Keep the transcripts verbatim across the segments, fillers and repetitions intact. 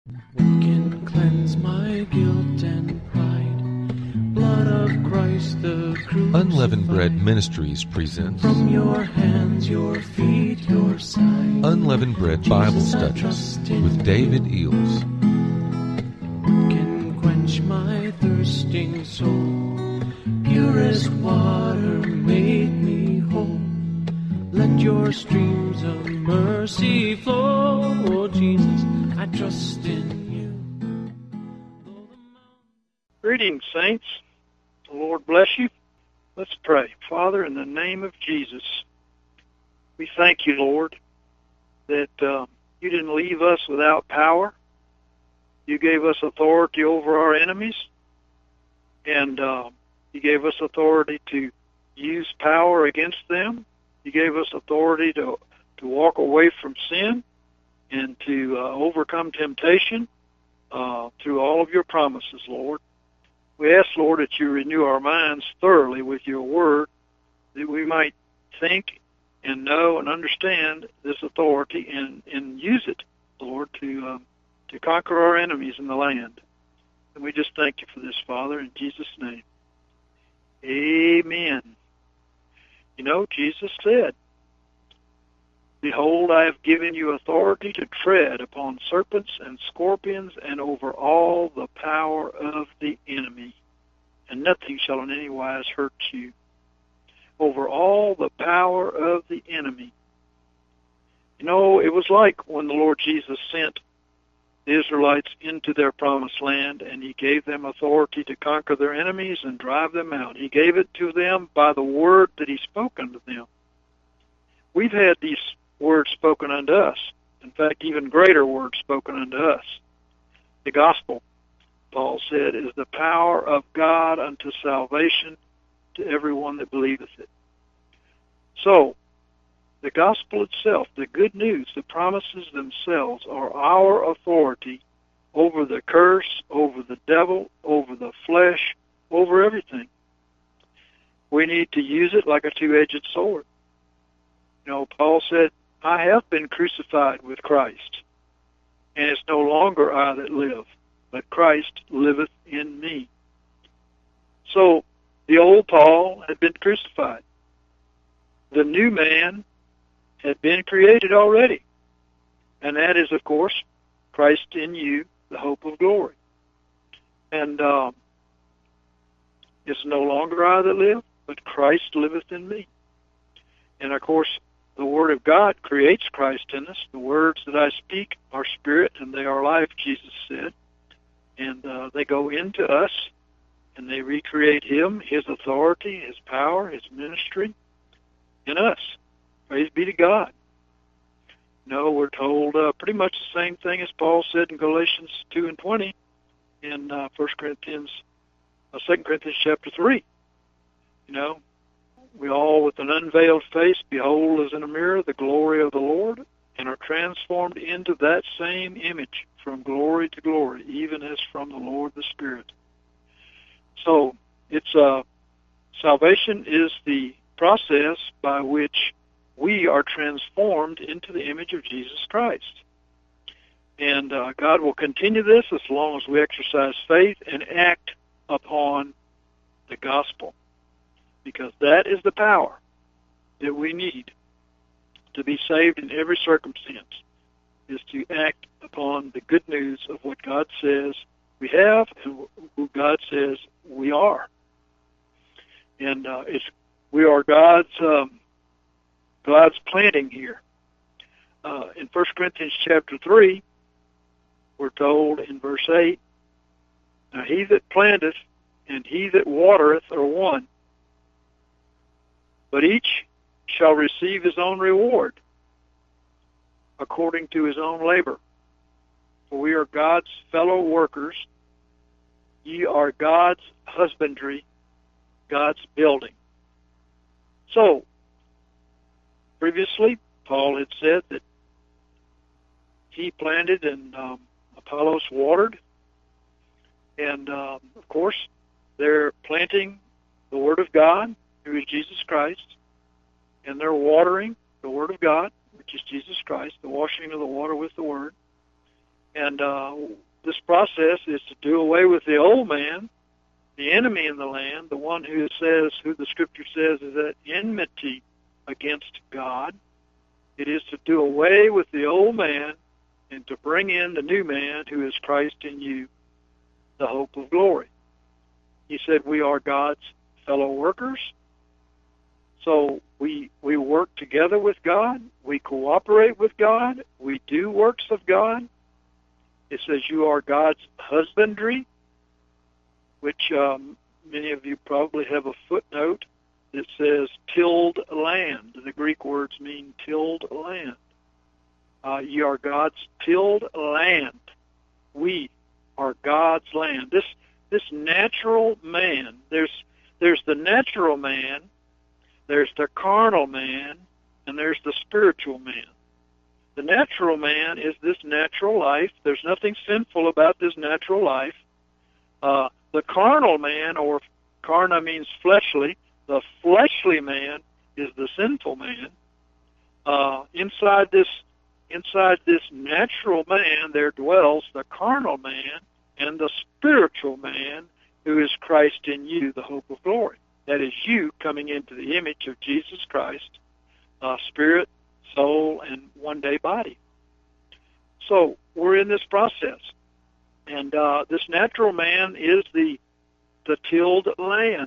What can cleanse my guilt and pride? Blood of Christ the crucified. Unleavened Bread Ministries presents From your hands, your feet, your side. Unleavened Bread Bible Studies with David Eels. What can quench my thirsting soul? Purest water make me whole. Let your streams of mercy flow. Oh, Jesus, I trust in you. Greetings, saints. The Lord bless you. Let's pray. Father, in the name of Jesus, we thank you, Lord, that uh, you didn't leave us without power. You gave us authority over our enemies, and uh, you gave us authority to use power against them. You gave us authority to, to walk away from sin and to uh, overcome temptation uh, through all of your promises, Lord. We ask, Lord, that you renew our minds thoroughly with your word, that we might think and know and understand this authority and, and use it, Lord, to um, to conquer our enemies in the land. And we just thank you for this, Father, in Jesus' name. Amen. You know, Jesus said, "Behold, I have given you authority to tread upon serpents and scorpions and over all the power of the enemy, and nothing shall in any wise hurt you." Over all the power of the enemy. You know, it was like when the Lord Jesus sent the Israelites into their promised land, and he gave them authority to conquer their enemies and drive them out. He gave it to them by the word that he spoke unto them. We've had these words spoken unto us. In fact, even greater words spoken unto us. The gospel, Paul said, is the power of God unto salvation to everyone that believeth it. So, the gospel itself, the good news, the promises themselves are our authority over the curse, over the devil, over the flesh, over everything. We need to use it like a two-edged sword. You know, Paul said, "I have been crucified with Christ, and it's no longer I that live, but Christ liveth in me." So, the old Paul had been crucified. The new man had been created already. And that is, of course, Christ in you, the hope of glory. And um, it's no longer I that live, but Christ liveth in me. And, of course, the Word of God creates Christ in us. The words that I speak are spirit and they are life, Jesus said. And uh, they go into us and they recreate him, his authority, his power, his ministry in us. Praise be to God. No, we're told uh, pretty much the same thing as Paul said in Galatians two and twenty in uh, First Corinthians, uh, Second Corinthians chapter three. You know, we all with an unveiled face behold as in a mirror the glory of the Lord and are transformed into that same image from glory to glory, even as from the Lord the Spirit. So, it's uh, salvation is the process by which we are transformed into the image of Jesus Christ. And uh, God will continue this as long as we exercise faith and act upon the gospel, because that is the power that we need to be saved in every circumstance, is to act upon the good news of what God says we have and who God says we are. And uh, it's we are God's um, God's planting here. Uh, in First Corinthians chapter three, we're told in verse eight, "Now he that planteth and he that watereth are one, but each shall receive his own reward according to his own labor. For we are God's fellow workers. Ye are God's husbandry, God's building." So, previously, Paul had said that he planted and um, Apollos watered. And, um, of course, they're planting the Word of God, who is Jesus Christ, and they're watering the Word of God, which is Jesus Christ, the washing of the water with the Word. And uh, this process is to do away with the old man, the enemy in the land, the one who says, who the Scripture says is at enmity against God. It is to do away with the old man and to bring in the new man who is Christ in you, the hope of glory. He said we are God's fellow workers. So we we work together with God. We cooperate with God. We do works of God. It says you are God's husbandry, which um, many of you probably have a footnote that says tilled land. The Greek words mean tilled land. Uh, you are God's tilled land. We are God's land. This this natural man, there's there's the natural man, there's the carnal man, and there's the spiritual man. The natural man is this natural life. There's nothing sinful about this natural life. Uh, the carnal man, or carna means fleshly, the fleshly man is the sinful man. Uh, inside this inside this natural man there dwells the carnal man and the spiritual man who is Christ in you, the hope of glory. That is you coming into the image of Jesus Christ, uh, spirit, soul, and one day body. So we're in this process. And uh, this natural man is the the tilled land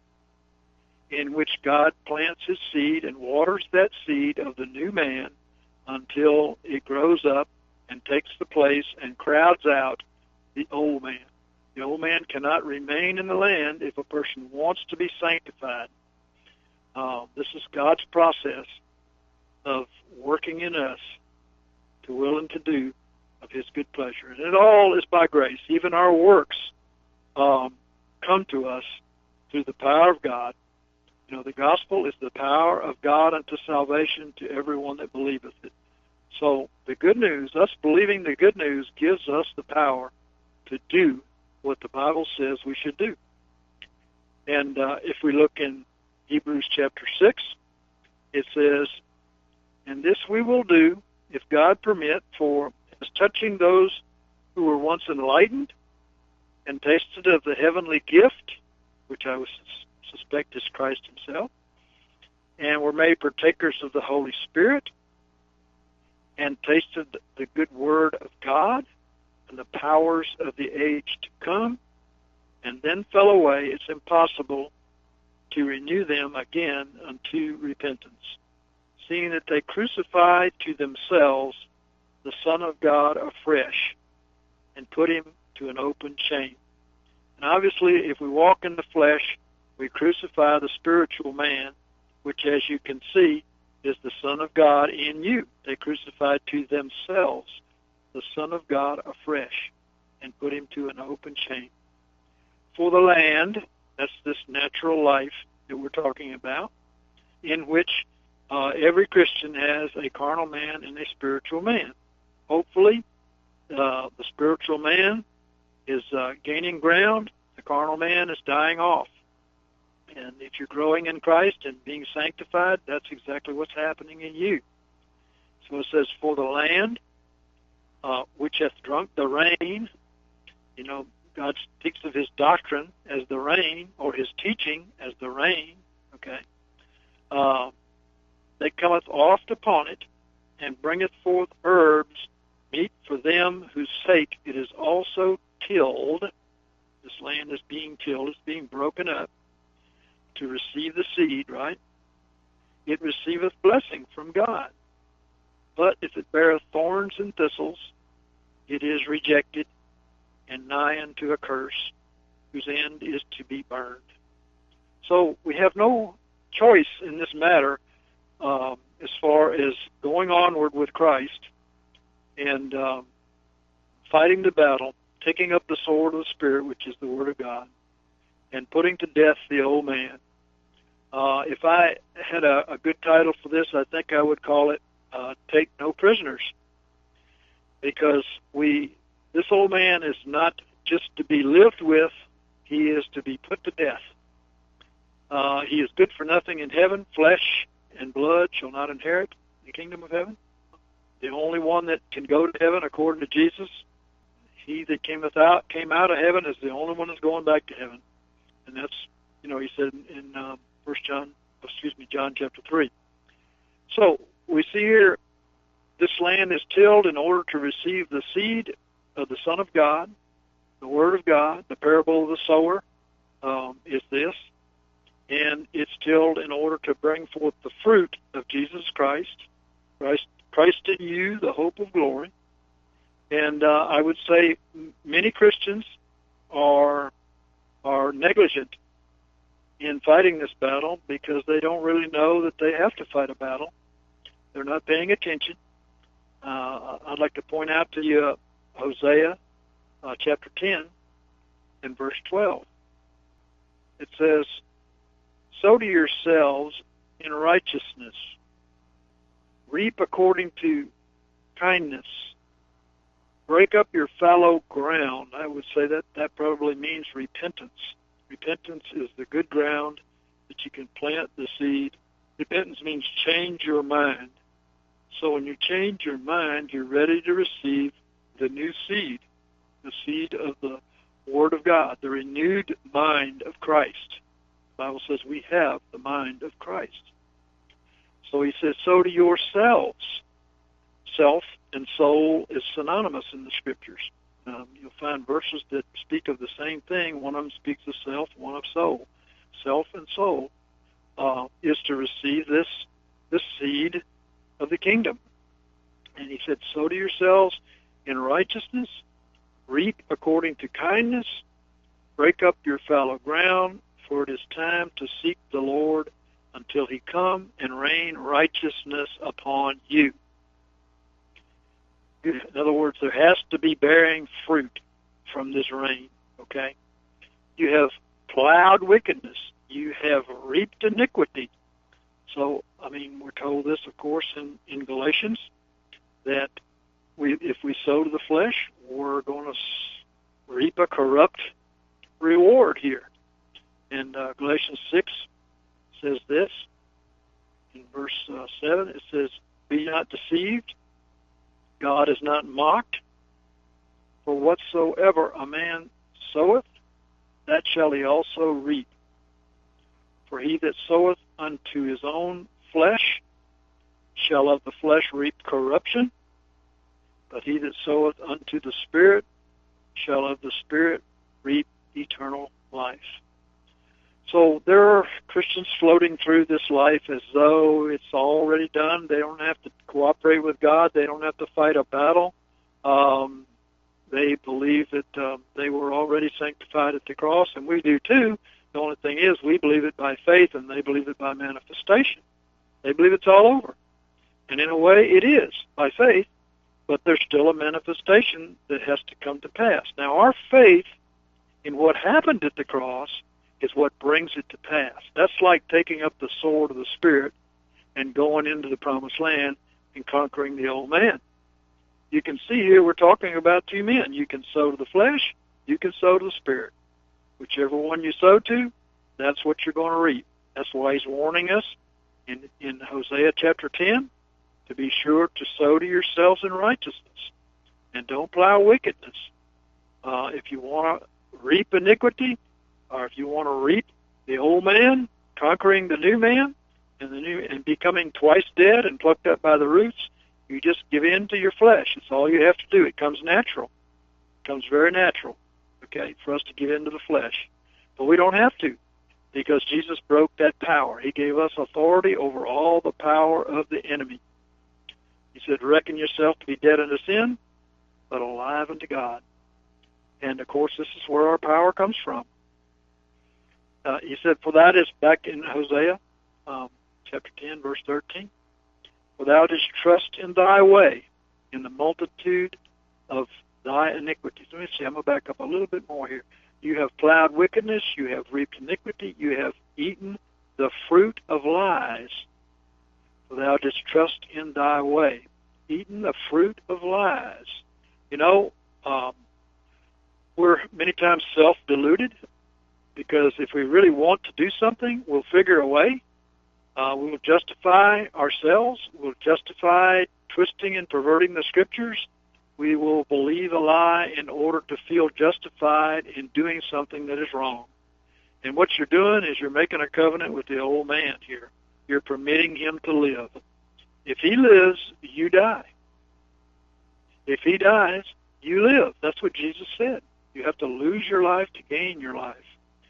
in which God plants his seed and waters that seed of the new man until it grows up and takes the place and crowds out the old man. The old man cannot remain in the land if a person wants to be sanctified. Uh, this is God's process of working in us to will and to do of his good pleasure. And it all is by grace. Even our works um, come to us through the power of God. You know, the gospel is the power of God unto salvation to everyone that believeth it. So the good news, us believing the good news, gives us the power to do what the Bible says we should do. And uh, if we look in Hebrews chapter six, it says, and this we will do, if God permit, for as touching those who were once enlightened and tasted of the heavenly gift, which I would suspect is Christ himself, and were made partakers of the Holy Spirit, and tasted the good word of God and the powers of the age to come, and then fell away, it's impossible to renew them again unto repentance, seeing that they crucified to themselves the Son of God afresh and put him to an open shame. And obviously, if we walk in the flesh, we crucify the spiritual man, which, as you can see, is the Son of God in you. They crucified to themselves the Son of God afresh and put him to an open shame. For the land, that's this natural life that we're talking about, in which uh, every Christian has a carnal man and a spiritual man. Hopefully, uh, the spiritual man is uh, gaining ground, the carnal man is dying off. And if you're growing in Christ and being sanctified, that's exactly what's happening in you. So it says, for the land, uh, which hath drunk the rain, you know, God speaks of his doctrine as the rain, or his teaching as the rain, okay, uh, that cometh oft upon it, and bringeth forth herbs, meet for them whose sake it is also tilled. This land is being tilled, it's being broken up to receive the seed, right? It receiveth blessing from God. But if it beareth thorns and thistles, it is rejected and nigh unto a curse, whose end is to be burned. So we have no choice in this matter um, as far as going onward with Christ and um, fighting the battle, taking up the sword of the Spirit, which is the Word of God, and putting to death the old man. Uh, if I had a, a good title for this, I think I would call it uh, Take No Prisoners, because we this old man is not just to be lived with, he is to be put to death. Uh, he is good for nothing in heaven. Flesh and blood shall not inherit the kingdom of heaven. The only one that can go to heaven, according to Jesus, he that cameth out, came out of heaven is the only one that's going back to heaven. And that's, you know, he said in, in uh, First John, excuse me, John chapter three. So we see here this land is tilled in order to receive the seed of the Son of God, the Word of God. The parable of the sower um, is this. And it's tilled in order to bring forth the fruit of Jesus Christ, Christ, Christ in you, the hope of glory. And uh, I would say many Christians are are negligent in fighting this battle because they don't really know that they have to fight a battle. They're not paying attention. Uh, I'd like to point out to you uh, Hosea uh, chapter ten and verse twelve. It says, "Sow to yourselves in righteousness, reap according to kindness, break up your fallow ground." I would say that that probably means repentance. Repentance is the good ground that you can plant the seed. Repentance means change your mind. So when you change your mind, you're ready to receive the new seed, the seed of the Word of God, the renewed mind of Christ. The Bible says we have the mind of Christ. So he says, sow to yourselves. Self and soul is synonymous in the Scriptures. Um, you'll find verses that speak of the same thing. One of them speaks of self, one of soul. Self and soul uh, is to receive this, this seed of the kingdom. And he said, sow to yourselves in righteousness, reap according to kindness, break up your fallow ground, for it is time to seek the Lord until he come and rain righteousness upon you. In other words, there has to be bearing fruit from this rain, okay? You have plowed wickedness. You have reaped iniquity. So, I mean, we're told this, of course, in, in Galatians, that we, if we sow to the flesh, we're going to reap a corrupt reward here. And uh, Galatians six says this, in verse uh, seven, it says, "Be not deceived, God is not mocked, for whatsoever a man soweth, that shall he also reap. For he that soweth unto his own flesh shall of the flesh reap corruption, but he that soweth unto the Spirit shall of the Spirit reap eternal life." So there are Christians floating through this life as though it's already done. They don't have to cooperate with God. They don't have to fight a battle. Um, they believe that um, they were already sanctified at the cross, and we do too. The only thing is we believe it by faith, and they believe it by manifestation. They believe it's all over. And in a way, it is by faith, but there's still a manifestation that has to come to pass. Now, our faith in what happened at the cross is what brings it to pass. That's like taking up the sword of the Spirit and going into the promised land and conquering the old man. You can see here we're talking about two men. You can sow to the flesh, you can sow to the Spirit. Whichever one you sow to, that's what you're going to reap. That's why he's warning us in, in Hosea chapter ten to be sure to sow to yourselves in righteousness and don't plow wickedness. Uh, if you want to reap iniquity, or if you want to reap the old man, conquering the new man, and the new and becoming twice dead and plucked up by the roots, you just give in to your flesh. It's all you have to do. It comes natural. It comes very natural, okay, for us to give in to the flesh. But we don't have to, because Jesus broke that power. He gave us authority over all the power of the enemy. He said, reckon yourself to be dead unto sin, but alive unto God. And, of course, this is where our power comes from. Uh, he said, for that is back in Hosea, um, chapter ten, verse thirteen. For thou didst trust in thy way, in the multitude of thy iniquities. Let me see, I'm going to back up a little bit more here. You have plowed wickedness, you have reaped iniquity, you have eaten the fruit of lies. For thou didst trust in thy way, eaten the fruit of lies. You know, um, we're many times self-deluded, because if we really want to do something, we'll figure a way. Uh, we'll justify ourselves. We'll justify twisting and perverting the Scriptures. We will believe a lie in order to feel justified in doing something that is wrong. And what you're doing is you're making a covenant with the old man here. You're permitting him to live. If he lives, you die. If he dies, you live. That's what Jesus said. You have to lose your life to gain your life.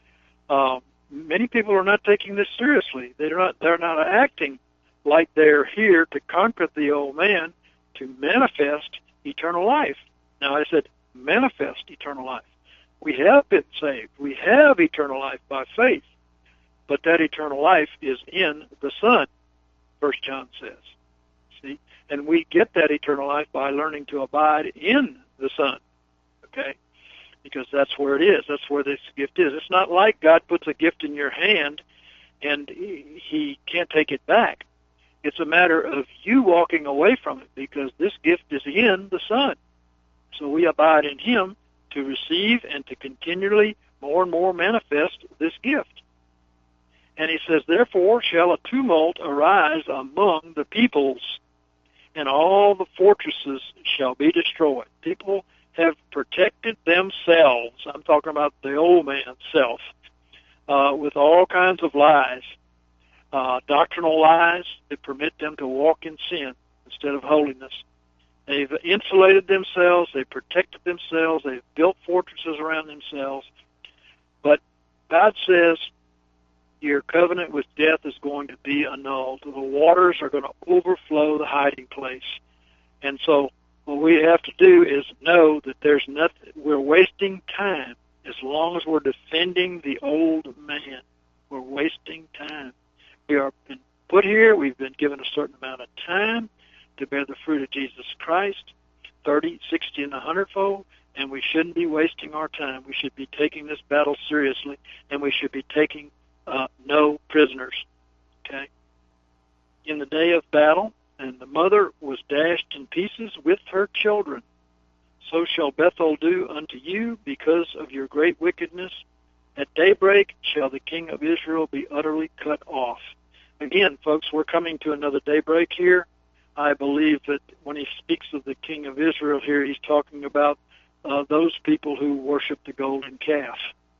Um, many people are not taking this seriously. They're not, they're not acting like they're here to conquer the old man, to manifest eternal life. Now, I said manifest eternal life. We have been saved. We have eternal life by faith. But that eternal life is in the Son, First John says. See? And we get that eternal life by learning to abide in the Son. Okay? Because that's where it is. That's where this gift is. It's not like God puts a gift in your hand and he can't take it back. It's a matter of you walking away from it because this gift is in the Son. So we abide in him to receive and to continually more and more manifest this gift. And he says, therefore shall a tumult arise among the peoples, and all the fortresses shall be destroyed. People have protected themselves. I'm talking about the old man's self, uh, with all kinds of lies. Uh, doctrinal lies that permit them to walk in sin instead of holiness. They've insulated themselves, they've protected themselves, they've built fortresses around themselves. But God says your covenant with death is going to be annulled. The waters are going to overflow the hiding place. And so what we have to do is know that there's nothing, we're wasting time as long as we're defending the old man. We're wasting time. We are been put here. We've been given a certain amount of time to bear the fruit of Jesus Christ, thirty, sixty, and a hundredfold, and we shouldn't be wasting our time. We should be taking this battle seriously, and we should be taking uh, no prisoners. Okay? In the day of battle, and the mother was dashed in pieces with her children, so shall Bethel do unto you because of your great wickedness. At daybreak shall the king of Israel be utterly cut off. Again, folks, we're coming to another daybreak here. I believe that when he speaks of the king of Israel here, he's talking about uh, those people who worship the golden calf.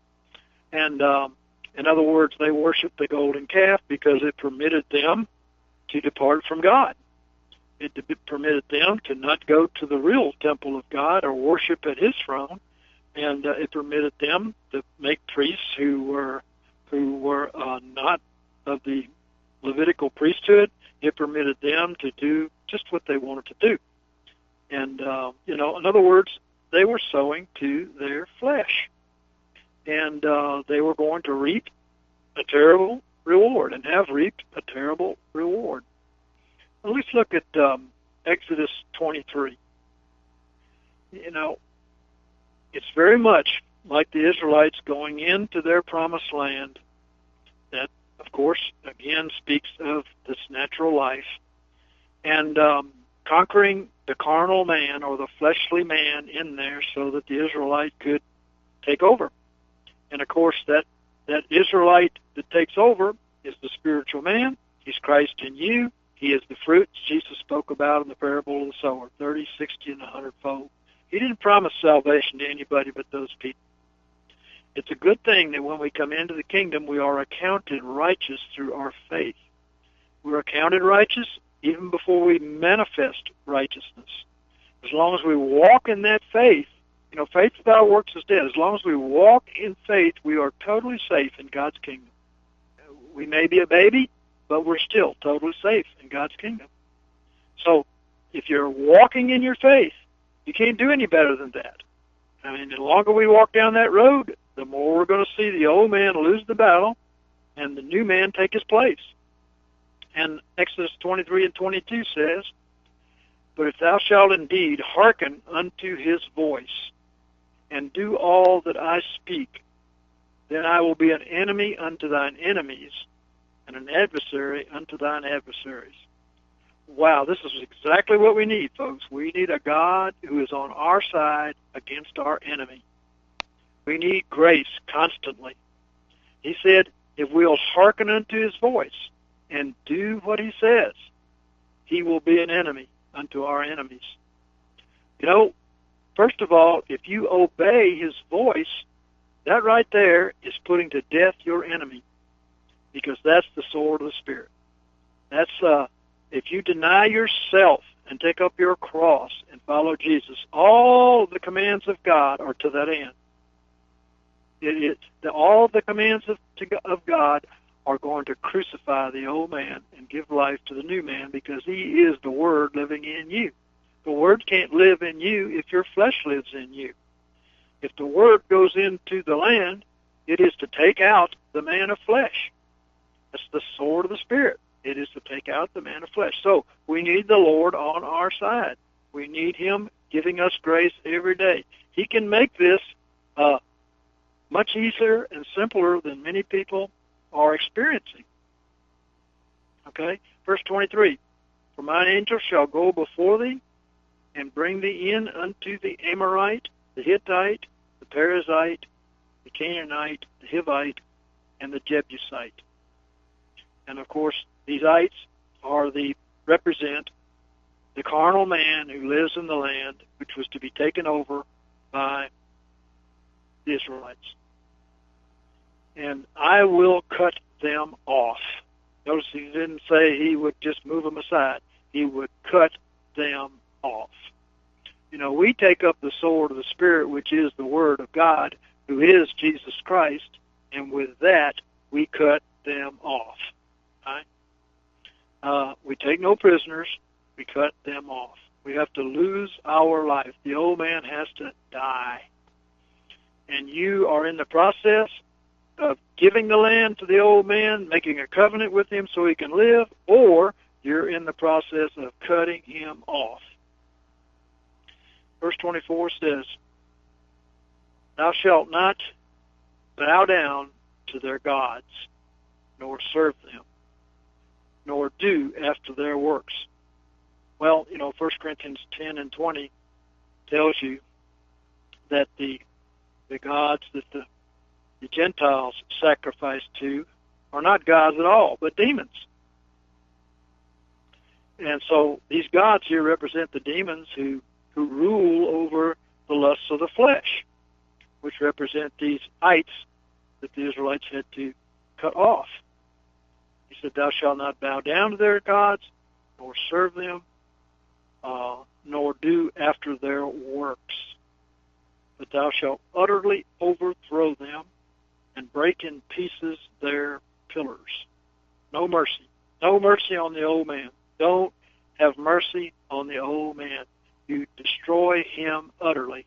And um, in other words, they worship the golden calf because it permitted them to depart from God. It permitted them to not go to the real temple of God or worship at his throne. And uh, it permitted them to make priests who were who were uh, not of the Levitical priesthood. It permitted them to do just what they wanted to do. And, uh, you know, in other words, they were sowing to their flesh. And uh, they were going to reap a terrible reward and have reaped a terrible reward. Well, let's look at um, Exodus twenty-three. You know, it's very much like the Israelites going into their promised land. That, of course, again speaks of this natural life. And um, conquering the carnal man or the fleshly man in there so that the Israelite could take over. And, of course, that, that Israelite that takes over is the spiritual man. He's Christ in you. He is the fruit Jesus spoke about in the parable of the sower, thirty, sixty, and a hundredfold. He didn't promise salvation to anybody but those people. It's a good thing that when we come into the kingdom, we are accounted righteous through our faith. We're accounted righteous even before we manifest righteousness. As long as we walk in that faith, you know, faith without works is dead. As long as we walk in faith, we are totally safe in God's kingdom. We may be a baby, but we're still totally safe in God's kingdom. So if you're walking in your faith, you can't do any better than that. I mean, the longer we walk down that road, the more we're going to see the old man lose the battle and the new man take his place. And Exodus twenty-three and twenty-two says, but if thou shalt indeed hearken unto his voice and do all that I speak, then I will be an enemy unto thine enemies and an adversary unto thine adversaries. Wow, this is exactly what we need, folks. We need a God who is on our side against our enemy. We need grace constantly. He said, if we'll hearken unto his voice and do what he says, he will be an enemy unto our enemies. You know, first of all, if you obey his voice, that right there is putting to death your enemy, because that's the sword of the Spirit. That's uh, if you deny yourself and take up your cross and follow Jesus, all the commands of God are to that end. It, it, the, all the commands of, to, of God are going to crucify the old man and give life to the new man, because he is the Word living in you. The Word can't live in you if your flesh lives in you. If the Word goes into the land, it is to take out the man of flesh. That's the sword of the Spirit. It is to take out the man of flesh. So we need the Lord on our side. We need him giving us grace every day. He can make this uh, much easier and simpler than many people are experiencing. Okay? Verse twenty-three, for mine angel shall go before thee, and bring thee in unto the Amorite, the Hittite, the Perizzite, the Canaanite, the Hivite, and the Jebusite. And of course, these ites are the represent the carnal man who lives in the land, which was to be taken over by the Israelites. And I will cut them off. Notice he didn't say he would just move them aside. He would cut them off. You know, we take up the sword of the Spirit, which is the Word of God, who is Jesus Christ, and with that, we cut them off. Right? Uh, we take no prisoners. We cut them off. We have to lose our life. The old man has to die. And you are in the process of giving the land to the old man, making a covenant with him so he can live, or you're in the process of cutting him off. Verse twenty-four says, thou shalt not bow down to their gods, nor serve them, nor do after their works. Well, you know, First Corinthians ten and twenty tells you that the the gods that the, the Gentiles sacrifice to are not gods at all, but demons. And so these gods here represent the demons who, who rule over the lusts of the flesh, which represent these ites that the Israelites had to cut off. He said, thou shalt not bow down to their gods, nor serve them, uh, nor do after their works. But thou shalt utterly overthrow them and break in pieces their pillars. No mercy. No mercy on the old man. Don't have mercy on the old man. You destroy him utterly.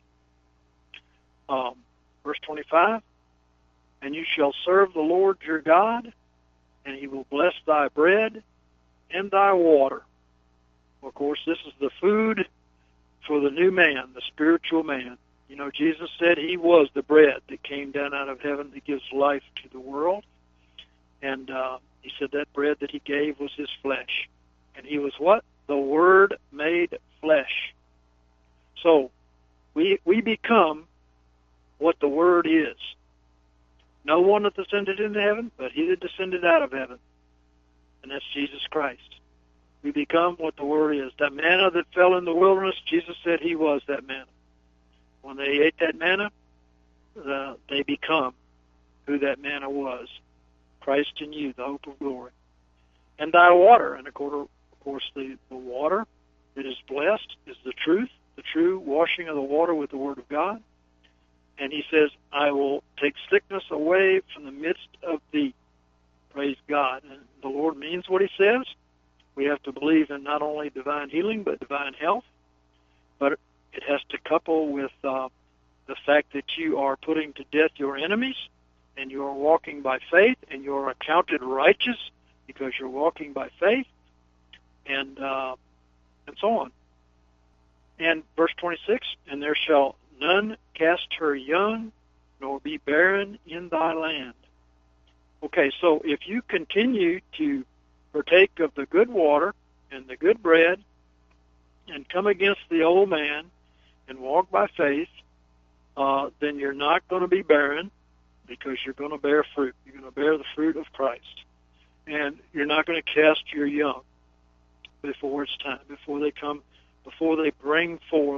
Um, verse twenty-five, and you shall serve the Lord your God, and he will bless thy bread and thy water. Of course, this is the food for the new man, the spiritual man. You know, Jesus said he was the bread that came down out of heaven that gives life to the world. And uh, he said that bread that he gave was his flesh. And he was what? The Word made flesh. So we we become what the Word is. No one that descended into heaven, but he that descended out of heaven. And that's Jesus Christ. We become what the Word is. That manna that fell in the wilderness, Jesus said he was that manna. When they ate that manna, uh, they become who that manna was. Christ in you, the hope of glory. And thy water, and of course, of course the, the water that is blessed is the truth, the true washing of the water with the Word of God. And he says, I will take sickness away from the midst of thee. Praise God. And the Lord means what he says. We have to believe in not only divine healing, but divine health. But it has to couple with uh, the fact that you are putting to death your enemies, and you are walking by faith, and you are accounted righteous because you're walking by faith, and uh, and so on. And verse twenty-six, and there shall none cast her young, nor be barren in thy land. Okay, so if you continue to partake of the good water and the good bread and come against the old man and walk by faith, uh, then you're not going to be barren because you're going to bear fruit. You're going to bear the fruit of Christ. And you're not going to cast your young before it's time, before they come, before they bring forth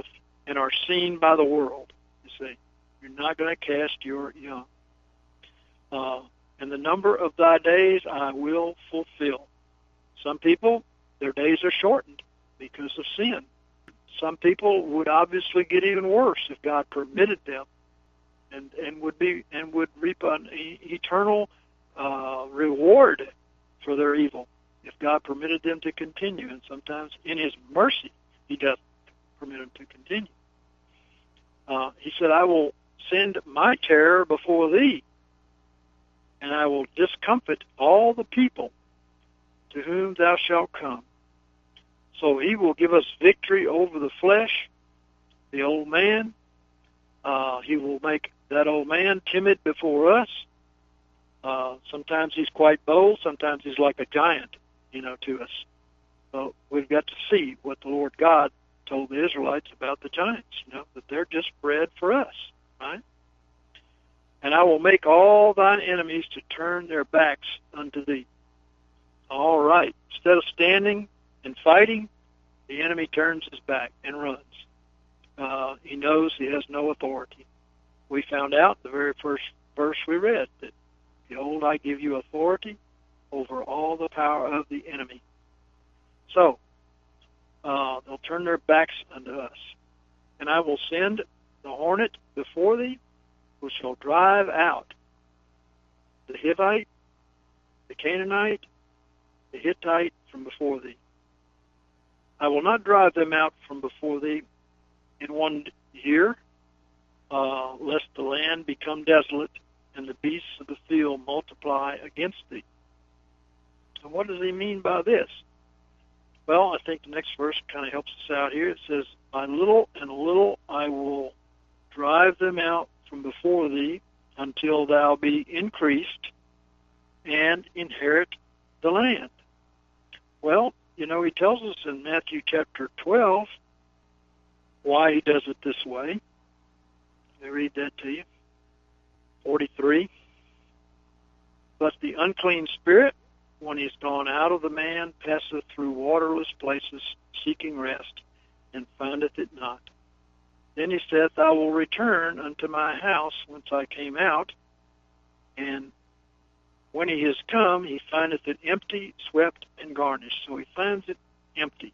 and are seen by the world. You see, you're not going to cast your young. Uh, and the number of thy days I will fulfill. Some people, their days are shortened because of sin. Some people would obviously get even worse if God permitted them, and, and would be and would reap an e- eternal uh, reward for their evil if God permitted them to continue. And sometimes, in His mercy, He doesn't permit them to continue. Uh, he said, "I will send my terror before thee, and I will discomfit all the people to whom thou shalt come." So He will give us victory over the flesh, the old man. Uh, he will make that old man timid before us. Uh, sometimes he's quite bold. Sometimes he's like a giant, you know, to us. So we've got to see what the Lord God told the Israelites about the giants, you know, that they're just bred for us, right? "And I will make all thine enemies to turn their backs unto thee." All right. Instead of standing and fighting, the enemy turns his back and runs. Uh, he knows he has no authority. We found out the very first verse we read that, "Behold, I give you authority over all the power of the enemy." So, uh, they'll turn their backs unto us. "And I will send the hornet before thee, which shall drive out the Hivite, the Canaanite, the Hittite from before thee. I will not drive them out from before thee in one year, uh, lest the land become desolate and the beasts of the field multiply against thee." And what does he mean by this? Well, I think the next verse kind of helps us out here. It says, "By little and little I will drive them out from before thee until thou be increased and inherit the land." Well, you know, he tells us in Matthew chapter twelve why he does it this way. Let me read that to you. forty-three. "But the unclean spirit, when he is gone out of the man, passeth through waterless places, seeking rest, and findeth it not. Then he saith, I will return unto my house whence I came out. And when he is come, he findeth it empty, swept, and garnished." So he finds it empty.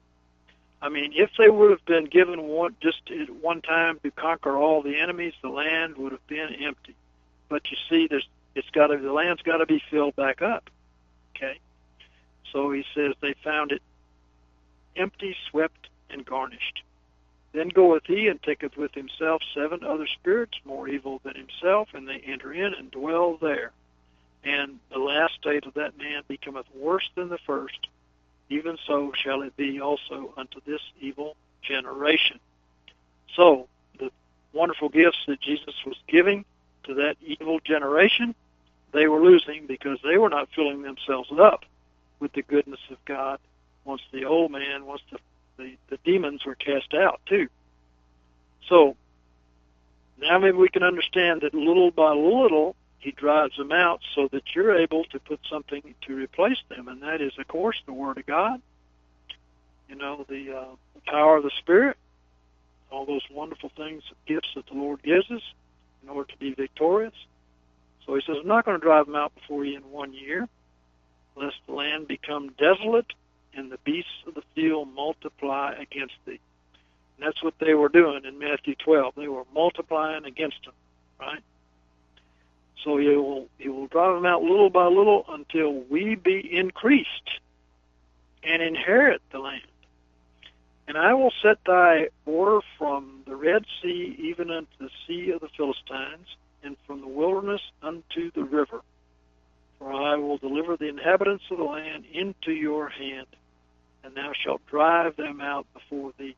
I mean, if they would have been given one, just at one time to conquer all the enemies, the land would have been empty. But you see, there's, it's got to, the land's got to be filled back up. Okay? So he says they found it empty, swept, and garnished. Then goeth he and taketh with himself seven other spirits more evil than himself, and they enter in and dwell there. And the last state of that man becometh worse than the first. Even so shall it be also unto this evil generation. So, the wonderful gifts that Jesus was giving to that evil generation, they were losing because they were not filling themselves up with the goodness of God once the old man, once the, the, the demons were cast out too. So, now maybe we can understand that little by little, he drives them out so that you're able to put something to replace them, and that is, of course, the Word of God, you know, the, uh, the power of the Spirit, all those wonderful things, gifts that the Lord gives us in order to be victorious. So he says, I'm not going to drive them out before you in one year, lest the land become desolate and the beasts of the field multiply against thee. And that's what they were doing in Matthew twelve. They were multiplying against them, right? So he will, he will drive them out little by little until we be increased and inherit the land. And I will set thy border from the Red Sea even unto the sea of the Philistines, and from the wilderness unto the river. For I will deliver the inhabitants of the land into your hand, and thou shalt drive them out before thee.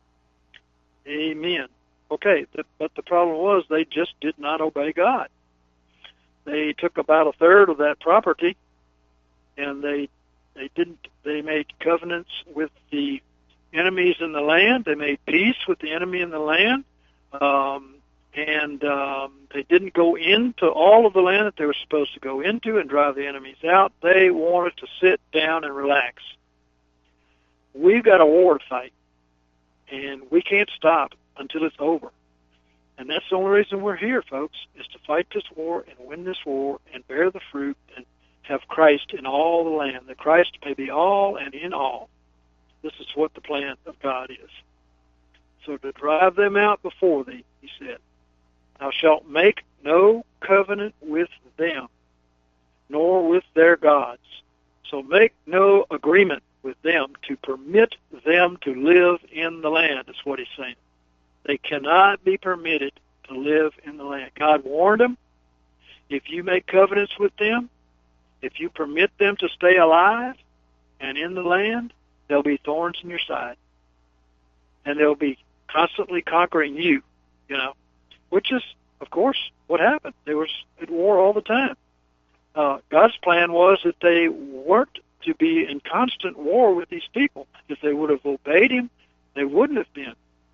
Amen. Okay, but the problem was they just did not obey God. They took about a third of that property, and they they didn't. They made covenants with the enemies in the land. They made peace with the enemy in the land, um, and um, they didn't go into all of the land that they were supposed to go into and drive the enemies out. They wanted to sit down and relax. We've got a war to fight, and we can't stop until it's over. And that's the only reason we're here, folks, is to fight this war and win this war and bear the fruit and have Christ in all the land, that Christ may be all and in all. This is what the plan of God is. So to drive them out before thee, he said, thou shalt make no covenant with them, nor with their gods. So make no agreement with them to permit them to live in the land, is what he's saying. They cannot be permitted to live in the land. God warned them, if you make covenants with them, if you permit them to stay alive and in the land, there'll be thorns in your side. And they'll be constantly conquering you, you know, which is, of course, what happened. They were at war all the time. Uh, God's plan was that they weren't to be in constant war with these people. If they would have obeyed him, they wouldn't have been.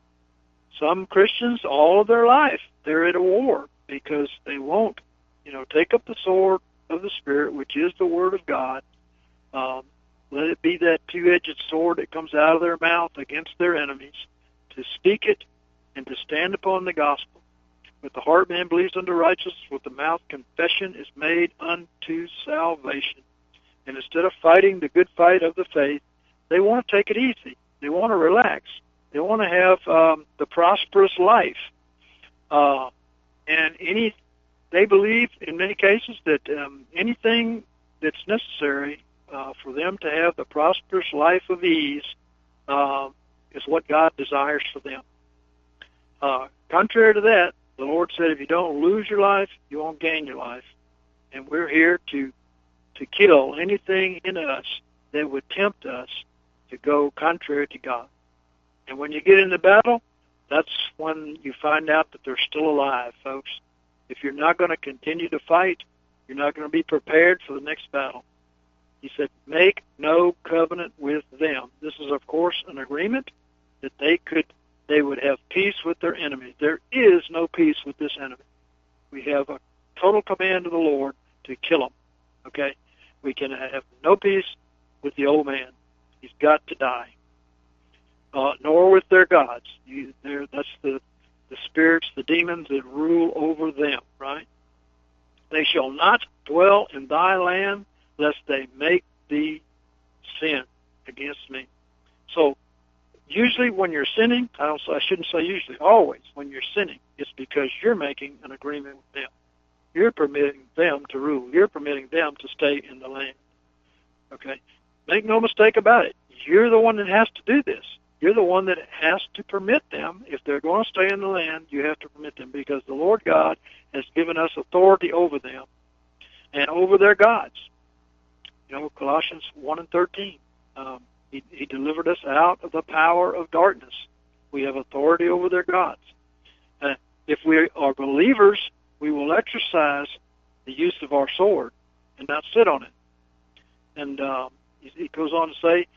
Some Christians, all of their life, they're at a war because they won't, you know, take up the sword of the Spirit, which is the Word of God. Um, let it be that two-edged sword that comes out of their mouth against their enemies, to speak it and to stand upon the gospel. With the heart man believes unto righteousness, with the mouth confession is made unto salvation. And instead of fighting the good fight of the faith, they want to take it easy. They want to relax. They want to have um, the prosperous life. Uh, and any, they believe in many cases that um, anything that's necessary uh, for them to have the prosperous life of ease uh, is what God desires for them. Uh, contrary to that, the Lord said, if you don't lose your life, you won't gain your life. And we're here to to kill anything in us that would tempt us to go contrary to God. And when you get into battle, that's when you find out that they're still alive, folks. If you're not going to continue to fight, you're not going to be prepared for the next battle. He said, make no covenant with them. This is, of course, an agreement that they could, they would have peace with their enemies. There is no peace with this enemy. We have a total command of the Lord to kill them. Okay? We can have no peace with the old man. He's got to die. Uh, nor with their gods. You, that's the, the spirits, the demons that rule over them, right? They shall not dwell in thy land, lest they make thee sin against me. So, usually when you're sinning, I don't. I shouldn't say usually, always, when you're sinning, it's because you're making an agreement with them. You're permitting them to rule. You're permitting them to stay in the land. Okay? Make no mistake about it. You're the one that has to do this. You're the one that has to permit them. If they're going to stay in the land, you have to permit them, because the Lord God has given us authority over them and over their gods. You know, Colossians one and thirteen. Um, he, he delivered us out of the power of darkness. We have authority over their gods. Uh, if we are believers, we will exercise the use of our sword and not sit on it. And um, he, he goes on to say,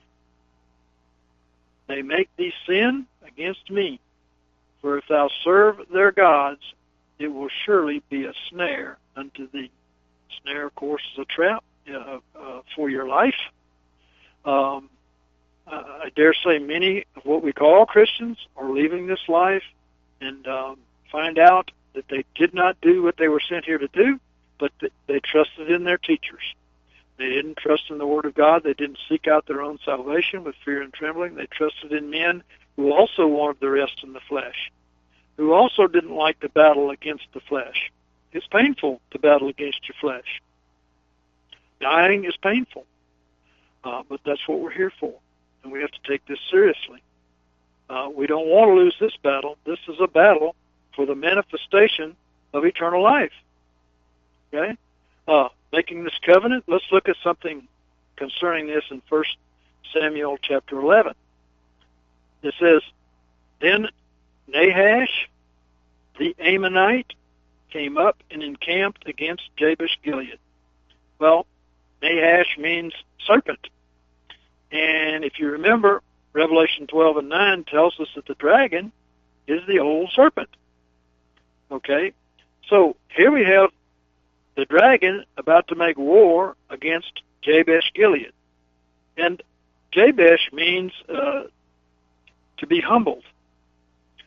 they make thee sin against me. For if thou serve their gods, it will surely be a snare unto thee. Snare, of course, is a trap uh, uh, for your life. Um, uh, I dare say many of what we call Christians are leaving this life and um, find out that they did not do what they were sent here to do, but that they trusted in their teachers. They didn't trust in the Word of God. They didn't seek out their own salvation with fear and trembling. They trusted in men who also wanted the rest in the flesh, who also didn't like to battle against the flesh. It's painful to battle against your flesh. Dying is painful, uh, but that's what we're here for, and we have to take this seriously. Uh, we don't want to lose this battle. This is a battle for the manifestation of eternal life. Okay? Uh, making this covenant, let's look at something concerning this in First Samuel chapter eleven. It says, then Nahash the Ammonite came up and encamped against Jabesh Gilead. Well, Nahash means serpent. And if you remember, Revelation twelve and nine tells us that the dragon is the old serpent. Okay? So here we have the dragon about to make war against Jabesh Gilead. And Jabesh means uh, to be humbled. Uh,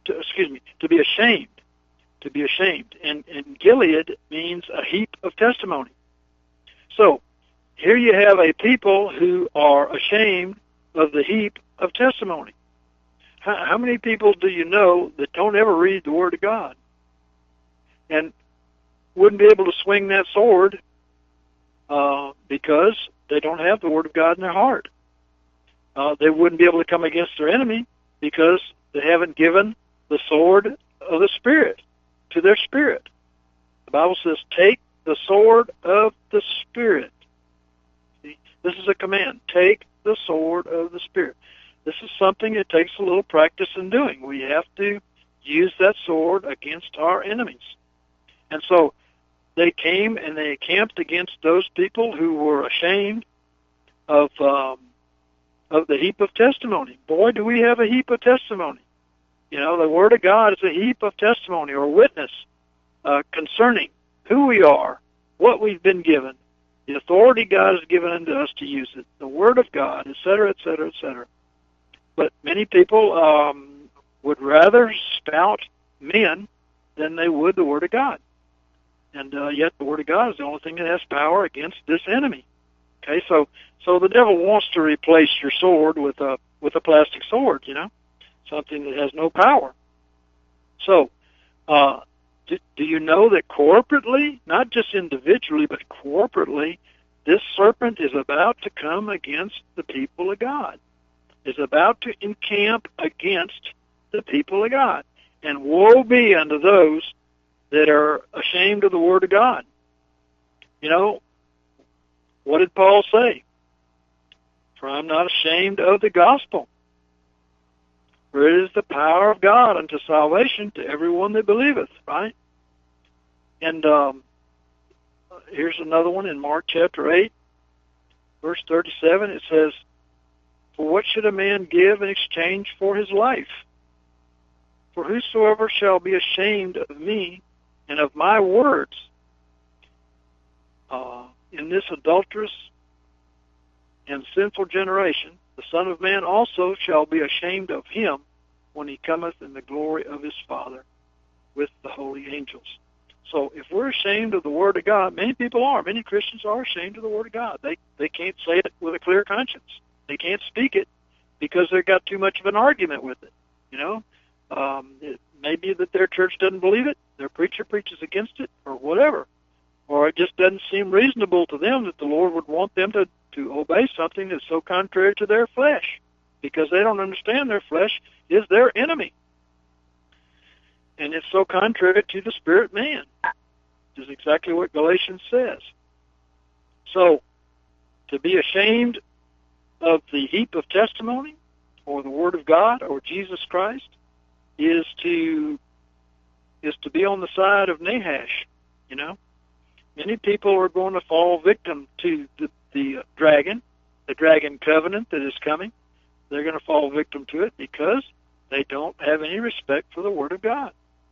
to, excuse me, to be ashamed, to be ashamed. And, and Gilead means a heap of testimony. So here you have a people who are ashamed of the heap of testimony. How, how many people do you know that don't ever read the Word of God and wouldn't be able to swing that sword uh, because they don't have the Word of God in their heart? Uh, they wouldn't be able to come against their enemy because they haven't given the sword of the Spirit to their spirit. The Bible says, take the sword of the Spirit. See, this is a command. Take the sword of the Spirit. This is something that takes a little practice in doing. We have to use that sword against our enemies. And so they came and they camped against those people who were ashamed of um, of the heap of testimony. Boy, do we have a heap of testimony. You know, the Word of God is a heap of testimony or witness uh, concerning who we are, what we've been given, the authority God has given unto us to use it, the Word of God, et cetera, et cetera, et cetera. But many people um, would rather spout men than they would the Word of God. And uh, yet the Word of God is the only thing that has power against this enemy. Okay, so so the devil wants to replace your sword with a with a plastic sword, you know, something that has no power. So, uh, do, do you know that corporately, not just individually, but corporately, this serpent is about to come against the people of God, is about to encamp against the people of God. And woe be unto those that are ashamed of the Word of God. You know, what did Paul say? For I'm not ashamed of the gospel, for it is the power of God unto salvation to everyone that believeth, right? And um, here's another one in Mark chapter eight, verse thirty-seven. It says, for what should a man give in exchange for his life? For whosoever shall be ashamed of me and of my words uh, in this adulterous and sinful generation, the Son of Man also shall be ashamed of him when he cometh in the glory of his Father with the holy angels. So if we're ashamed of the Word of God, many people are. Many Christians are ashamed of the Word of God. They they can't say it with a clear conscience. They can't speak it because they've got too much of an argument with it. You know, um, it may be that their church doesn't believe it, their preacher preaches against it, or whatever. Or it just doesn't seem reasonable to them that the Lord would want them to, to obey something that's so contrary to their flesh, because they don't understand their flesh is their enemy. And it's so contrary to the spirit man, which is exactly what Galatians says. So, to be ashamed of the heap of testimony, or the Word of God, or Jesus Christ, is to is to be on the side of Nahash, you know. Many people are going to fall victim to the, the dragon, the dragon covenant that is coming. They're going to fall victim to it because they don't have any respect for the Word of God.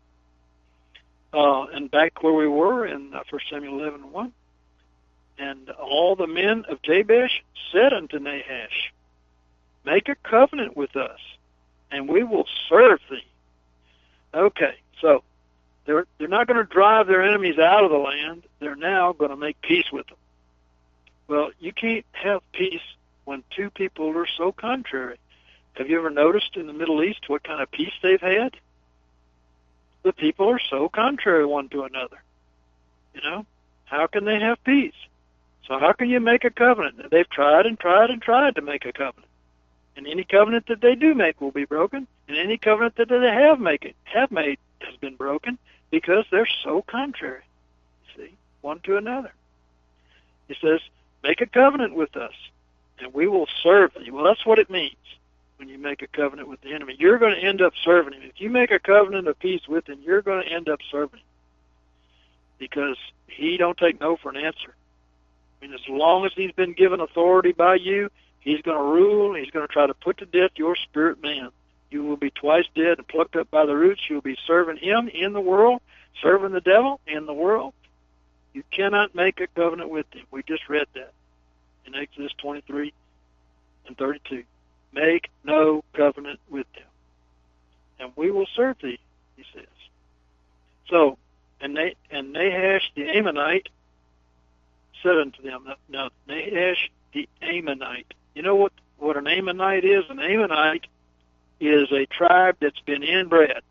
Uh, and back where we were in uh, First Samuel eleven one, and all the men of Jabesh said unto Nahash, make a covenant with us, and we will serve thee. Okay, so they're, they're not going to drive their enemies out of the land. They're now going to make peace with them. Well, you can't have peace when two people are so contrary. Have you ever noticed in the Middle East what kind of peace they've had? The people are so contrary one to another. You know, how can they have peace? So how can you make a covenant? They've tried and tried and tried to make a covenant. And any covenant that they do make will be broken, and any covenant that they have make it, have made has been broken because they're so contrary, see, one to another. He says, make a covenant with us, and we will serve thee. Well, that's what it means when you make a covenant with the enemy. You're going to end up serving him. If you make a covenant of peace with him, you're going to end up serving him because he don't take no for an answer. I mean, as long as he's been given authority by you, he's going to rule. He's going to try to put to death your spirit man. You will be twice dead and plucked up by the roots. You'll be serving him in the world, serving the devil in the world. You cannot make a covenant with him. We just read that in Exodus twenty-three and thirty-two. Make no covenant with them. and we will serve thee, he says. So, and, they, and Nahash the Ammonite said unto them, now Nahash the Ammonite, you know what, what an Ammonite is? An Ammonite is a tribe that's been inbred.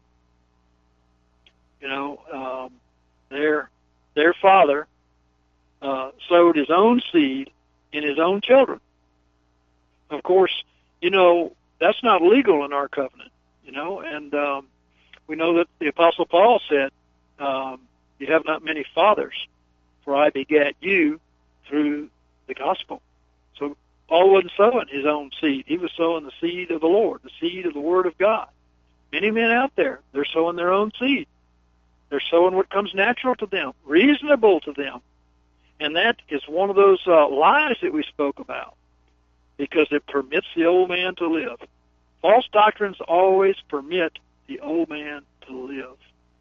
You know, um, their, their father uh, sowed his own seed in his own children. Of course, you know, that's not legal in our covenant, you know, and um, we know that the Apostle Paul said, um, you have not many fathers, for I begat you through the gospel. So Paul wasn't sowing his own seed. He was sowing the seed of the Lord, the seed of the Word of God. Many men out there, they're sowing their own seed. They're sowing what comes natural to them, reasonable to them. And that is one of those uh, lies that we spoke about, because it permits the old man to live. False doctrines always permit the old man to live.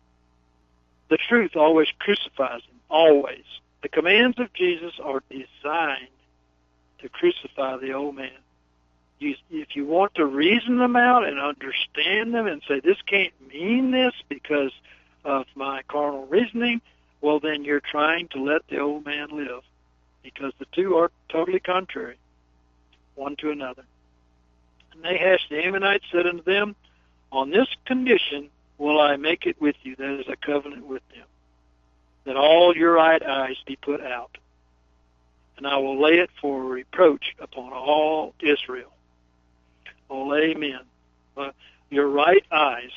The truth always crucifies him, always. The commands of Jesus are designed to crucify the old man. You, if you want to reason them out and understand them and say, this can't mean this because of my carnal reasoning, well, then you're trying to let the old man live, because the two are totally contrary, one to another. And Nahash the Ammonite said unto them, on this condition will I make it with you, that is a covenant with them, that all your right eyes be put out, and I will lay it for reproach upon all Israel. Oh, amen. Uh, your right eyes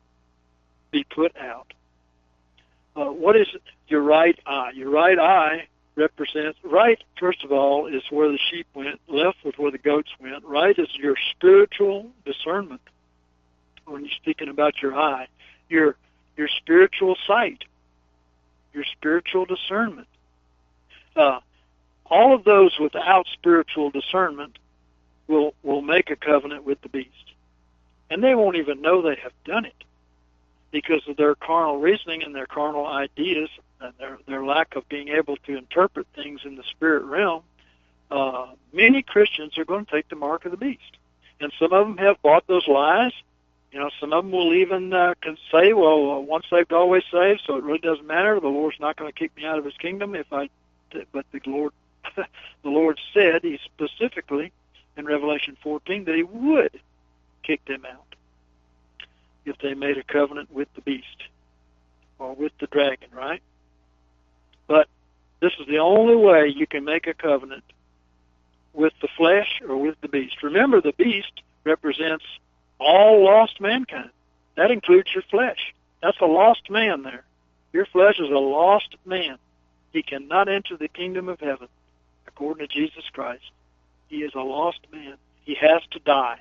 be put out. Uh, what is your right eye? Your right eye represents, right, first of all, is where the sheep went. Left was where the goats went. Right is your spiritual discernment. When you're speaking about your eye, your your spiritual sight, your spiritual discernment. Uh, all of those without spiritual discernment will will make a covenant with the beast, and they won't even know they have done it, because of their carnal reasoning and their carnal ideas and their, their lack of being able to interpret things in the spirit realm. Uh, many Christians are going to take the mark of the beast. And some of them have bought those lies. You know, some of them will even uh, can say, well, uh, once saved, always saved, so it really doesn't matter. The Lord's not going to kick me out of his kingdom if I, but the Lord, the Lord said, he specifically in Revelation fourteen, that he would kick them out if they made a covenant with the beast or with the dragon, right? But this is the only way you can make a covenant with the flesh or with the beast. Remember, the beast represents all lost mankind. That includes your flesh. That's a lost man there. Your flesh is a lost man. He cannot enter the kingdom of heaven, according to Jesus Christ. He is a lost man. He has to die.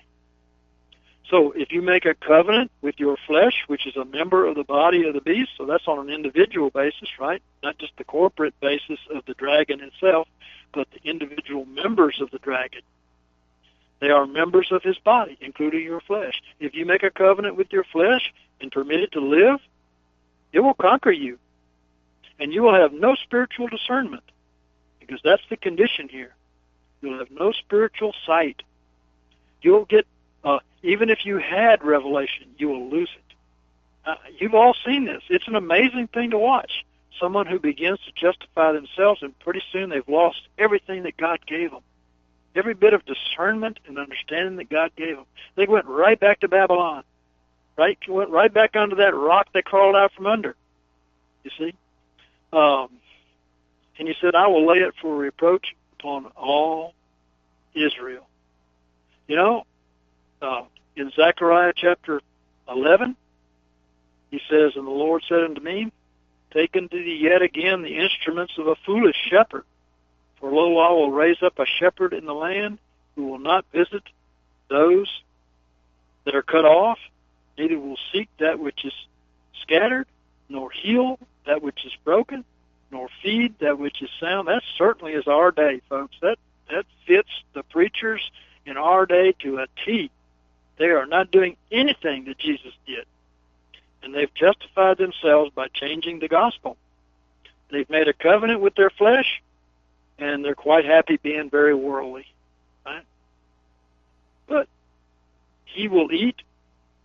So if you make a covenant with your flesh, which is a member of the body of the beast, so that's on an individual basis, right? Not just the corporate basis of the dragon itself, but the individual members of the dragon. They are members of his body, including your flesh. If you make a covenant with your flesh and permit it to live, it will conquer you. And you will have no spiritual discernment, because that's the condition here. You'll have no spiritual sight. You'll get Uh, even if you had revelation, you will lose it. Uh, you've all seen this. It's an amazing thing to watch. Someone who begins to justify themselves, and pretty soon they've lost everything that God gave them. Every bit of discernment and understanding that God gave them. They went right back to Babylon. Right? Went right back under that rock they crawled out from under. You see? Um, and he said, I will lay it for reproach upon all Israel. You know, Uh, in Zechariah chapter eleven, he says, and the Lord said unto me, take unto thee yet again the instruments of a foolish shepherd. For lo, I will raise up a shepherd in the land who will not visit those that are cut off, neither will seek that which is scattered, nor heal that which is broken, nor feed that which is sound. That certainly is our day, folks. That, that fits the preachers in our day to a T. They are not doing anything that Jesus did. And they've justified themselves by changing the gospel. They've made a covenant with their flesh, and they're quite happy being very worldly. Right? But he will eat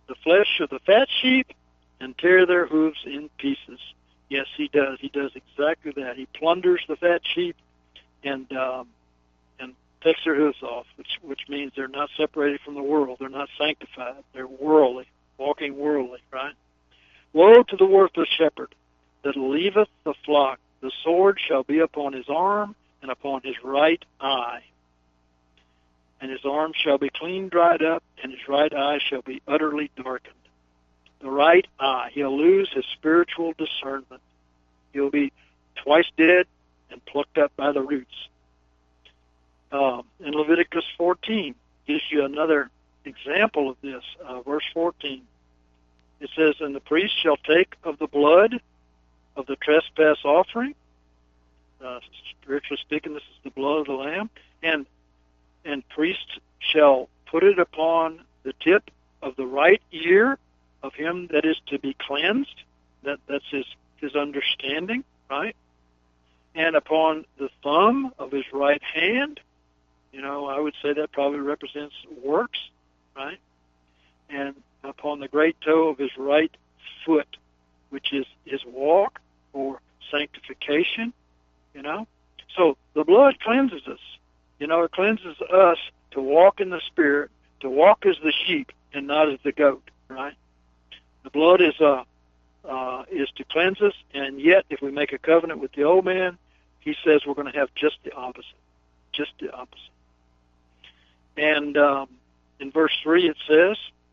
the flesh of the fat sheep and tear their hooves in pieces. Yes, he does. He does exactly that. He plunders the fat sheep and um, and takes their hooves off, which which means they're not separated from the world. They're not sanctified. They're worldly, walking worldly, right? Woe to the worthless shepherd that leaveth the flock. The sword shall be upon his arm and upon his right eye. And his arm shall be clean dried up, and his right eye shall be utterly darkened. The right eye, he'll lose his spiritual discernment. He'll be twice dead and plucked up by the roots. Um, in Leviticus fourteen, gives you another example of this. Uh, verse fourteen, it says, and the priest shall take of the blood of the trespass offering. Uh, spiritually speaking, this is the blood of the lamb. And and priest shall put it upon the tip of the right ear of him that is to be cleansed. That that's his his understanding, right? And upon the thumb of his right hand. You know, I would say that probably represents works, right? And upon the great toe of his right foot, which is his walk or sanctification, you know. So the blood cleanses us. You know, it cleanses us to walk in the Spirit, to walk as the sheep and not as the goat, right? The blood is uh, uh, is to cleanse us, and yet if we make a covenant with the old man, he says we're going to have just the opposite, just the opposite. And um, in verse three it says,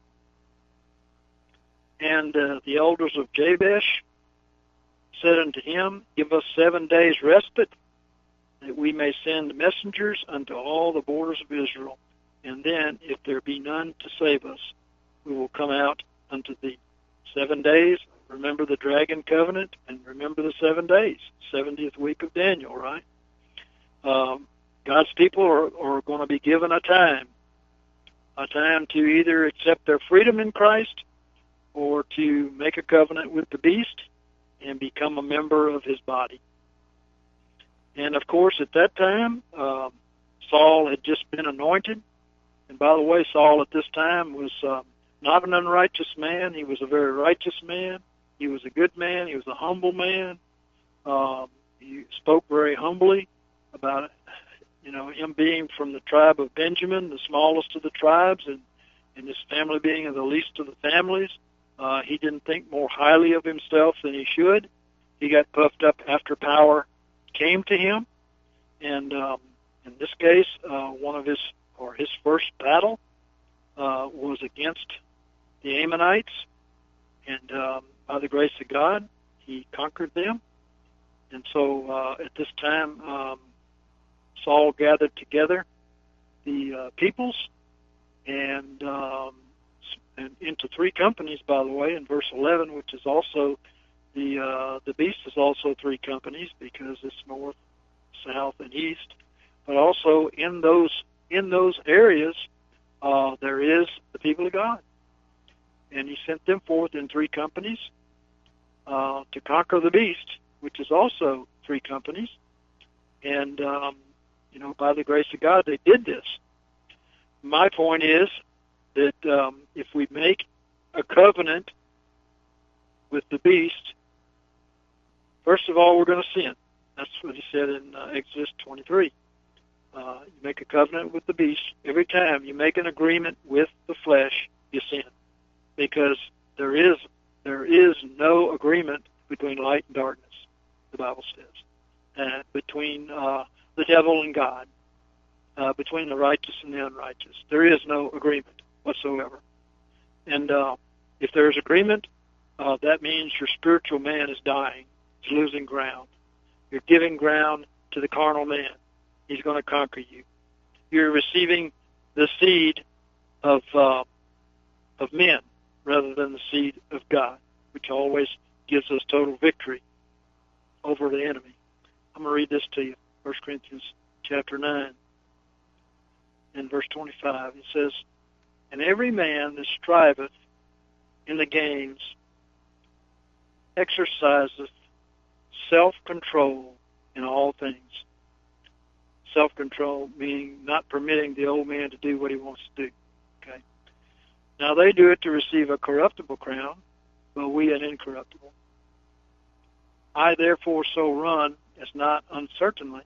and uh, the elders of Jabesh said unto him, give us seven days respite, that we may send messengers unto all the borders of Israel. And then, if there be none to save us, we will come out unto thee. Seven days, remember the dragon covenant, and remember the seven days, seventieth week of Daniel, right? Um, God's people are, are going to be given a time, a time to either accept their freedom in Christ or to make a covenant with the beast and become a member of his body. And, of course, at that time, um, Saul had just been anointed. And, by the way, Saul at this time was um, not an unrighteous man. He was a very righteous man. He was a good man. He was a humble man. Um, he spoke very humbly about it. You know, him being from the tribe of Benjamin, the smallest of the tribes, and, and his family being the least of the families. Uh, he didn't think more highly of himself than he should. He got puffed up after power came to him. And um, in this case, uh, one of his, or his first battle uh, was against the Ammonites. And um, by the grace of God, he conquered them. And so uh, at this time, um, Saul gathered together the uh, peoples and, um, and into three companies, by the way, in verse eleven, which is also the uh, the beast is also three companies because it's north, south, and east. But also in those in those areas, uh, there is the people of God, and he sent them forth in three companies uh, to conquer the beast, which is also three companies. And um, you know, by the grace of God, they did this. My point is that um, if we make a covenant with the beast, first of all, we're going to sin. That's what he said in uh, Exodus twenty-three. Uh, you make a covenant with the beast. Every time you make an agreement with the flesh, you sin, because there is there is no agreement between light and darkness. The Bible says, and between uh, the devil and God, uh, between the righteous and the unrighteous, there is no agreement whatsoever. And uh, if there is agreement, uh, that means your spiritual man is dying. He's losing ground. You're giving ground to the carnal man. He's going to conquer you. You're receiving the seed of uh, of men rather than the seed of God, which always gives us total victory over the enemy. I'm going to read this to you. First Corinthians chapter nine and verse twenty-five. It says, and every man that striveth in the games exerciseth self-control in all things. Self-control meaning not permitting the old man to do what he wants to do. Okay. Now they do it to receive a corruptible crown, but we an incorruptible. I therefore so run as not uncertainly,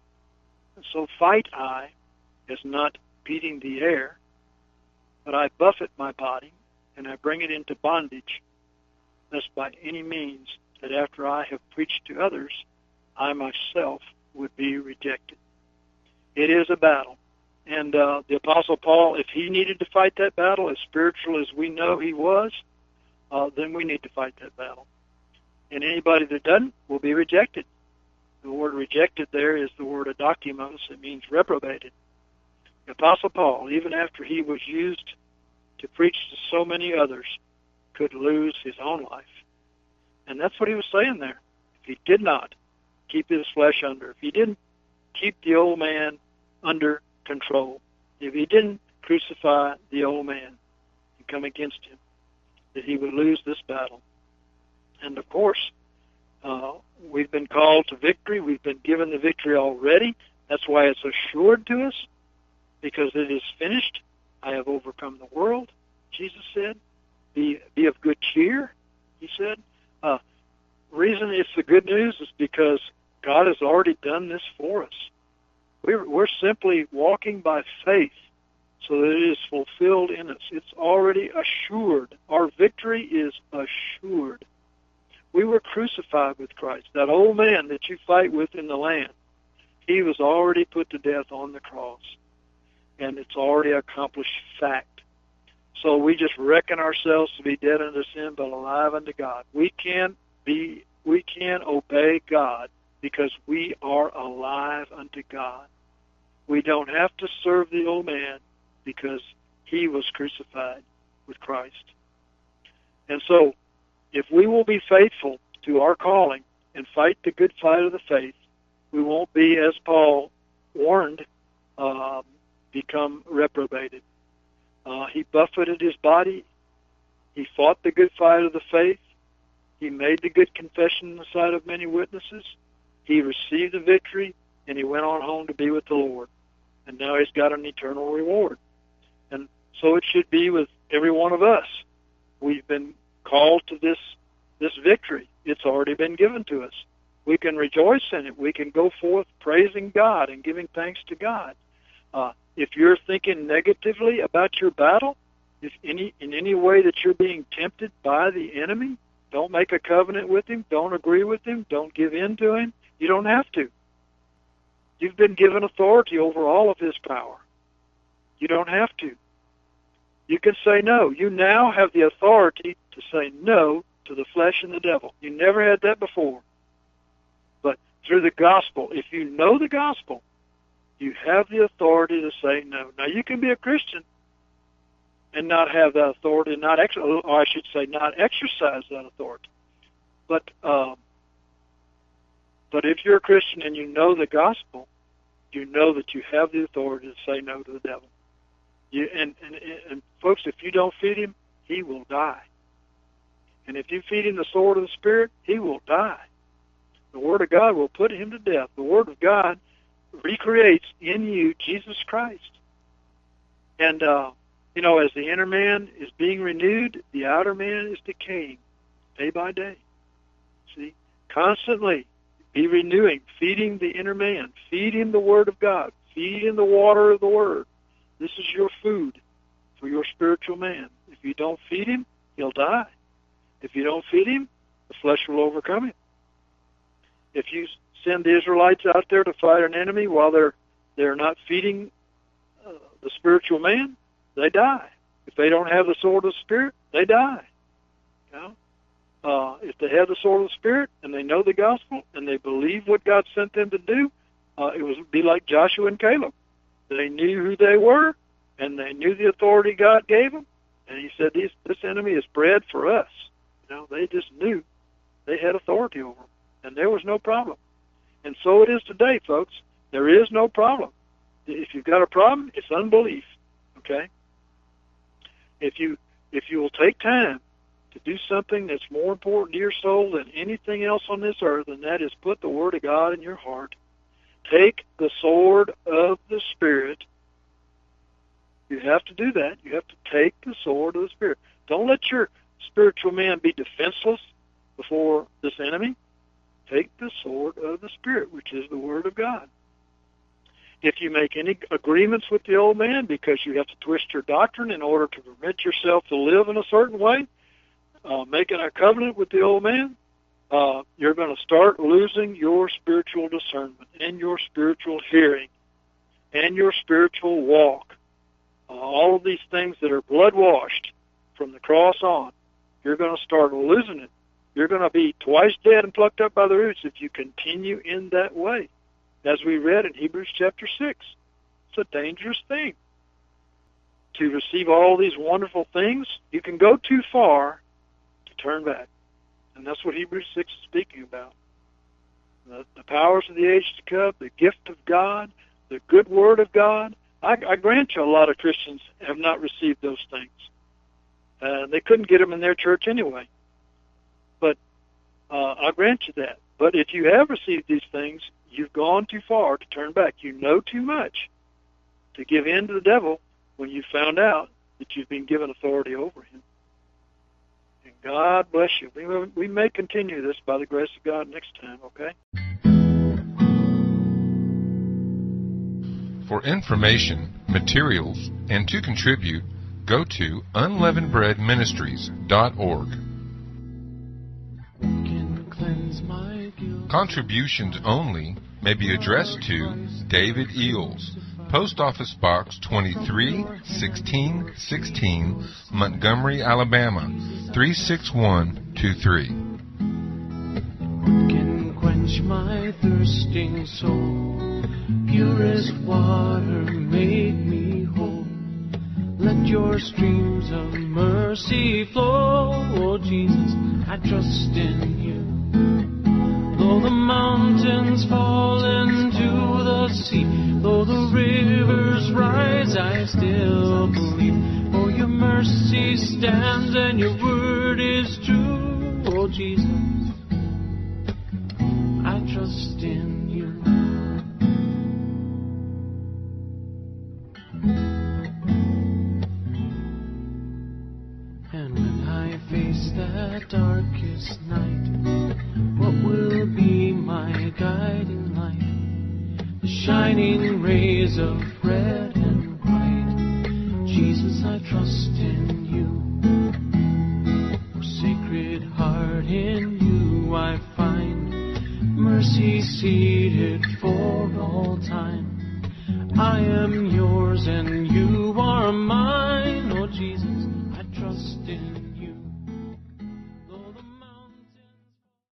and so fight I as not beating the air, but I buffet my body, and I bring it into bondage, lest by any means that after I have preached to others, I myself would be rejected. It is a battle. And uh, the Apostle Paul, if he needed to fight that battle, as spiritual as we know he was, uh, then we need to fight that battle. And anybody that doesn't will be rejected. The word rejected there is the word adokimos. It means reprobated. The Apostle Paul, even after he was used to preach to so many others, could lose his own life. And that's what he was saying there. If he did not keep his flesh under, if he didn't keep the old man under control, if he didn't crucify the old man and come against him, that he would lose this battle. And of course, uh, we've been called to victory. We've been given the victory already. That's why it's assured to us, because it is finished. I have overcome the world, Jesus said. Be, be of good cheer, he said. Uh, reason it's the good news is because God has already done this for us. We're, we're simply walking by faith so that it is fulfilled in us. It's already assured. Our victory is assured. We were crucified with Christ. That old man that you fight with in the land, he was already put to death on the cross. And it's already accomplished fact. So we just reckon ourselves to be dead unto sin, but alive unto God. We can be, we can obey God because we are alive unto God. We don't have to serve the old man because he was crucified with Christ. And so, if we will be faithful to our calling and fight the good fight of the faith, we won't be, as Paul warned, um, become reprobated. Uh, he buffeted his body. He fought the good fight of the faith. He made the good confession in the sight of many witnesses. He received the victory, and he went on home to be with the Lord. And now he's got an eternal reward. And so it should be with every one of us. We've been called to this this victory. It's already been given to us. We can rejoice in it. We can go forth praising God and giving thanks to God. Uh, if you're thinking negatively about your battle, if any in any way that you're being tempted by the enemy, don't make a covenant with him. Don't agree with him. Don't give in to him. You don't have to. You've been given authority over all of his power. You don't have to. You can say no. You now have the authority to say no to the flesh and the devil. You never had that before. But through the gospel, if you know the gospel, you have the authority to say no. Now, you can be a Christian and not have that authority, not ex- or I should say not exercise that authority. But um, but if you're a Christian and you know the gospel, you know that you have the authority to say no to the devil. You, and, and, and folks, if you don't feed him, he will die. And if you feed him the sword of the Spirit, he will die. The Word of God will put him to death. The Word of God recreates in you Jesus Christ. And, uh, you know, as the inner man is being renewed, the outer man is decaying day by day. See? Constantly be renewing, feeding the inner man. Feed him the Word of God. Feed him the water of the Word. This is your food for your spiritual man. If you don't feed him, he'll die. If you don't feed him, the flesh will overcome him. If you send the Israelites out there to fight an enemy while they're they're not feeding uh, the spiritual man, they die. If they don't have the sword of the Spirit, they die. You know? Uh, if they have the sword of the Spirit and they know the gospel and they believe what God sent them to do, uh, it would be like Joshua and Caleb. They knew who they were, and they knew the authority God gave them. And he said, this, this enemy is bred for us. You know, they just knew they had authority over them, and there was no problem. And so it is today, folks. There is no problem. If you've got a problem, it's unbelief, okay? If you if you will take time to do something that's more important to your soul than anything else on this earth, and that is put the Word of God in your heart, take the sword of the Spirit You have to do that. You have to take the sword of the Spirit. Don't let your spiritual man be defenseless before this enemy. Take the sword of the Spirit, which is the Word of God. If you make any agreements with the old man because you have to twist your doctrine in order to permit yourself to live in a certain way, uh, making a covenant with the old man, uh, you're going to start losing your spiritual discernment and your spiritual hearing and your spiritual walk. Uh, all of these things that are blood-washed from the cross on, you're going to start losing it. You're going to be twice dead and plucked up by the roots if you continue in that way. As we read in Hebrews chapter six, it's a dangerous thing. To receive all these wonderful things, you can go too far to turn back. And that's what Hebrews six is speaking about. The, the powers of the age to come, the gift of God, the good word of God. I, I grant you a lot of Christians have not received those things. Uh, they couldn't get them in their church anyway. But uh, I grant you that. But if you have received these things, you've gone too far to turn back. You know too much to give in to the devil when you found out that you've been given authority over him. And God bless you. We, we may continue this by the grace of God next time, okay? For information, materials, and to contribute, go to unleavened bread ministries dot org. Contributions only may be addressed to David Eels, Post Office Box twenty-three sixteen sixteen, Montgomery, Alabama three six one two three. What can quench my thirsting soul? Purest water make me whole. Let your streams of mercy flow. Oh Jesus, I trust in you. Though the mountains fall into the sea, though the rivers rise, I still believe. For your mercy stands and your word is true. Oh Jesus, I trust in you. And when I face that darkest night, what will be my guiding light? The shining rays of red and white. Jesus, I trust in you. Oh, Sacred Heart, in you I find mercy seated for all time. I am yours and you are mine. Oh Jesus, I trust in you.